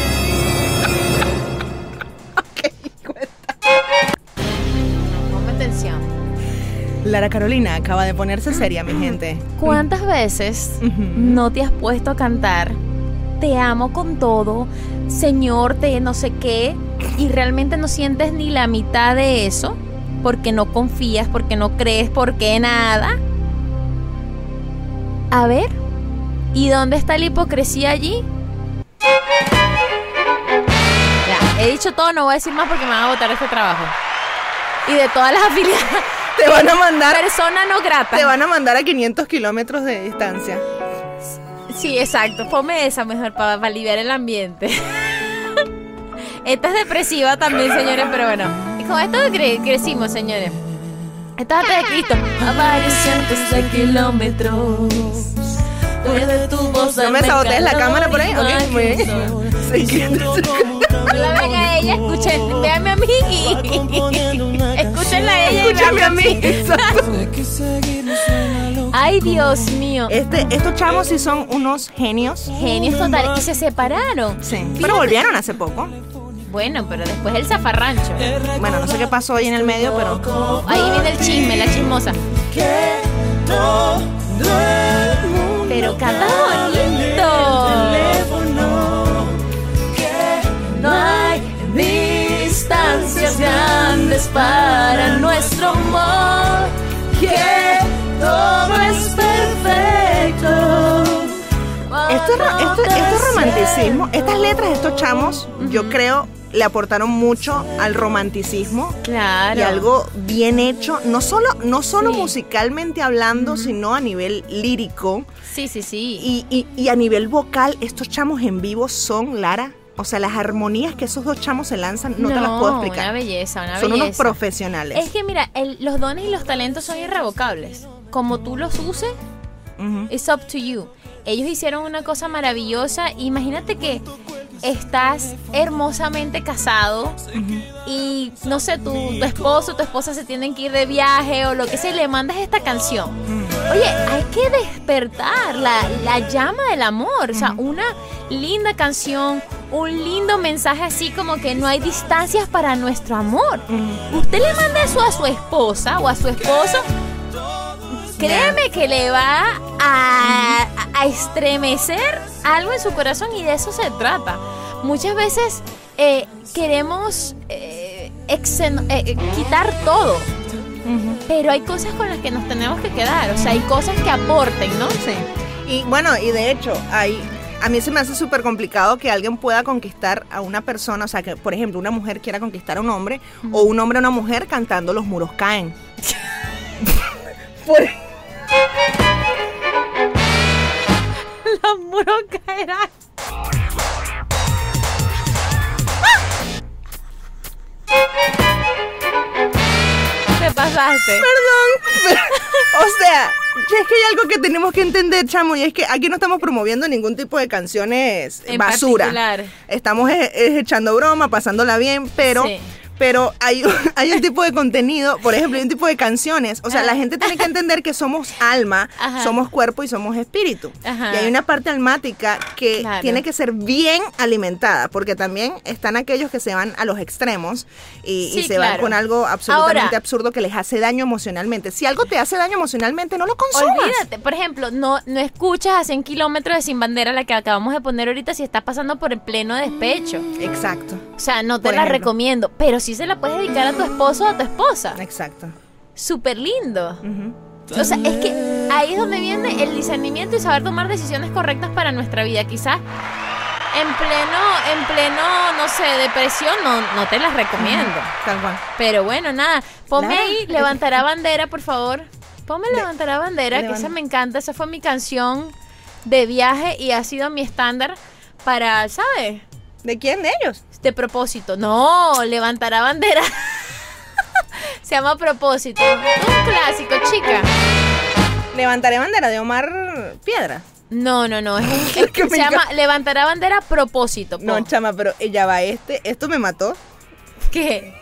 Ponme atención. Lara Carolina acaba de ponerse seria, mi gente. ¿Cuántas veces Ujú. no te has puesto a cantar te amo con todo, Señor, te no sé qué, y realmente no sientes ni la mitad de eso? Porque no confías, porque no crees, porque nada. A ver, ¿y dónde está la hipocresía allí? Ya, he dicho todo, no voy a decir más porque me van a botar de este trabajo. Y de todas las afiliadas. Te van a mandar... Persona no grata. Te van a mandar a quinientos kilómetros de distancia. Sí, exacto. Ponme esa mejor para aliviar el ambiente. Esta es depresiva también, señores, pero bueno. Y con esto cre- crecimos, señores. Esta es de Cristo. A varios cientos de kilómetros. Puede tu voz ¿No me darme sabotees la calor cámara por ahí? y Ok, muy bien. No la ven a ella, escuchen, véanme a mí. Escúchenla a ella y Escúchame véanme a mí. Exacto. Ay, Dios mío. Este, estos chavos sí son unos genios. Genios totales. Y se separaron. Sí. Fíjate. Pero volvieron hace poco. Bueno, pero después el zafarrancho. Bueno, no sé qué pasó ahí en el medio, pero... Ahí viene el chisme, la chismosa. Pero canta bonito. No hay distancias grandes para nuestro amor. Que todo es perfecto. Esto, es ro- esto, esto es romanticismo. Estas letras de estos chamos, yo creo, le aportaron mucho al romanticismo. Claro. Y algo bien hecho, no solo, no solo Sí. musicalmente hablando, sino a nivel lírico. Sí, sí, sí. Y, y, y a nivel vocal, estos chamos en vivo son, Lara, o sea, las armonías que esos dos chamos se lanzan, no, te las puedo explicar. Una belleza, una Son belleza. unos profesionales. Es que mira, el- los dones y los talentos son irrevocables. Como tú los uses, Ujú. it's up to you. Ellos hicieron una cosa maravillosa. Imagínate que estás hermosamente casado y, no sé, tu, tu esposo o tu esposa se tienen que ir de viaje o lo que sea y le mandas esta canción. Oye, hay que despertar la, la llama del amor. O sea, una linda canción, un lindo mensaje así como que no hay distancias para nuestro amor. Usted le manda eso a su esposa o a su esposo. Créeme que le va a, a estremecer algo en su corazón y de eso se trata. Muchas veces eh, queremos eh, exen- eh, eh, quitar todo, pero hay cosas con las que nos tenemos que quedar. O sea, hay cosas que aporten, ¿no? Sí. Y bueno, y de hecho, hay, a mí se me hace súper complicado que alguien pueda conquistar a una persona, o sea, que por ejemplo una mujer quiera conquistar a un hombre o un hombre a una mujer cantando Los muros caen. Por- Los muros caerán. Te pasaste. Perdón. O sea, es que hay algo que tenemos que entender, chamo, y es que aquí no estamos promoviendo ningún tipo de canciones En basura. particular. Estamos eh, eh, echando broma, pasándola bien, pero... Sí. Pero hay, un- hay un tipo de contenido, por ejemplo, hay un tipo de canciones. O sea, la gente tiene que entender que somos alma, Ajá. somos cuerpo y somos espíritu. Ajá. Y hay una parte almática que Claro. tiene que ser bien alimentada, porque también están aquellos que se van a los extremos y, y Sí, se van claro. con algo absolutamente Ahora- absurdo que les hace daño emocionalmente. Si algo te hace daño emocionalmente, no lo consumas. Olvídate, por ejemplo, no, no escuchas a cien kilómetros de Sin Bandera, la que acabamos de poner ahorita, si estás pasando por el pleno despecho. Exacto. O sea, no te Por la ejemplo. recomiendo, pero sí se la puedes dedicar a tu esposo o a tu esposa. Exacto. Súper lindo. Ujú. O sea, es que ahí es donde viene el discernimiento y saber tomar decisiones correctas para nuestra vida. Quizás En pleno, en pleno, no sé, depresión, no, no te las recomiendo. Tal cual. Pero bueno, nada. Ponme Lara, ahí, Levantará Bandera, por favor. Ponme Le- Levantará Bandera, que Levant- esa me encanta. Esa fue mi canción de viaje y ha sido mi estándar para, ¿sabes? ¿De quién de ellos? De propósito. No, Levantará Bandera. Se llama Propósito. Un clásico, chica. Levantaré bandera de Omar Piedra. No, no, no. Es un, es que Que se me llama encanta. Levantará Bandera Propósito. po. No, chama, pero ella va este. Esto me mató. ¿Qué?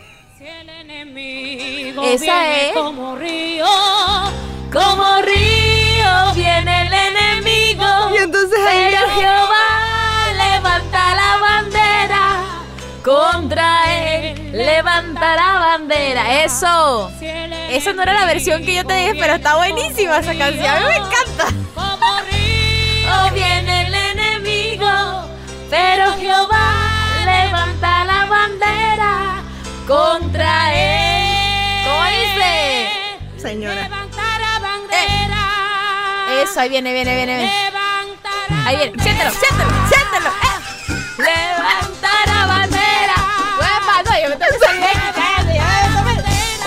Esa Esa es. como río, como río viene el enemigo. Y entonces ahí Pero Jehová levanta la bandera contra él. Levantará bandera. Eso. Esa no era la versión que yo te dije, pero está buenísima esa canción. A mí me encanta. Como río viene el enemigo, pero Jehová levanta la bandera contra él. ¿Cómo dice? Señora. Levantará bandera. Eso, ahí viene, viene, viene, viene. Levantará. Ahí viene. Siéntelo, siéntelo, siéntelo. Eh. Levantará bandera. Uepa, no, yo me tengo que salir de aquí. Cállate, ya, déjame.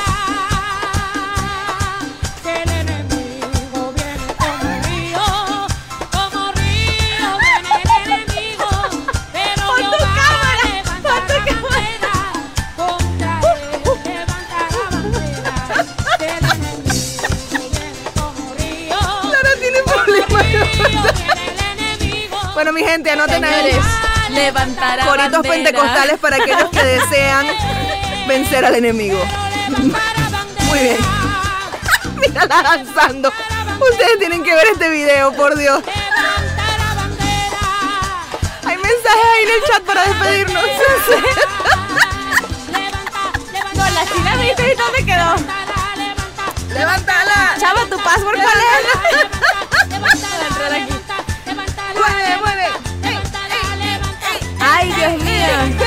El enemigo viene como río, como río viene el enemigo, pero Pon tu Jehová cámara, levanta pon tu la bandera contra él, levanta la bandera. El enemigo viene como río, Lara tiene problemas. río viene el enemigo. Bueno, mi gente, anoten ahí. Señores, levantará Coritos bandera. pentecostales para aquellos que desean vencer al enemigo. Muy bien. Mírala danzando. Ustedes tienen que ver este video, por Dios. Hay mensajes ahí en el chat para despedirnos. No, la china me dice, ¿y dónde quedó? Levántala. Chava, tu password, ¿cuál es? Entrar aquí. Mueve, mueve. Ay, Dios mío.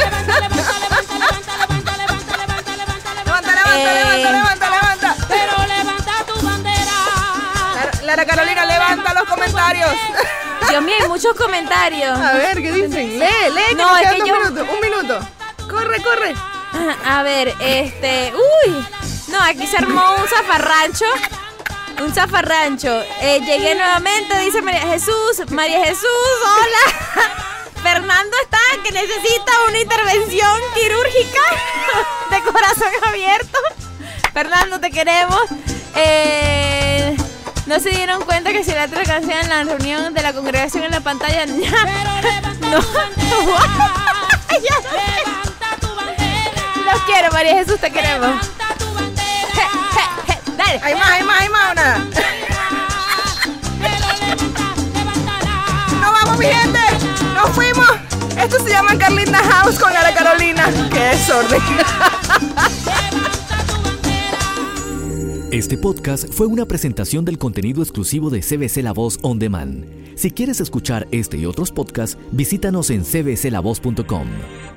Levanta, levanta, Eh. levanta, levanta, levanta. Pero levanta tu bandera. Lara, Lara Carolina, levanta los comentarios. Dios mío, hay muchos comentarios. A ver, ¿qué dicen? Lee, lee, que No, nos es quedan que dos yo- minutos. Un minuto. Corre, corre. A ver, este... Uy. No, aquí se armó un zafarrancho. Un zafarrancho. Eh, llegué nuevamente, dice María Jesús. María Jesús, hola. Fernando está que necesita una intervención quirúrgica de corazón abierto. Fernando, te queremos. Eh, no se dieron cuenta que si la otra canción en la reunión de la congregación en la pantalla. No, no. Ya no sé. Los quiero, María Jesús, te queremos. Je, je, je. Dale. Hay más, hay más, hay más. Nada. ¡Nos vamos, mi gente! ¡Nos fuimos! Esto se llama Carlinda House con Lara Carolina. ¡Qué desorden! Este podcast fue una presentación del contenido exclusivo de C B C La Voz On Demand. Si quieres escuchar este y otros podcasts, visítanos en c b c la voz punto com.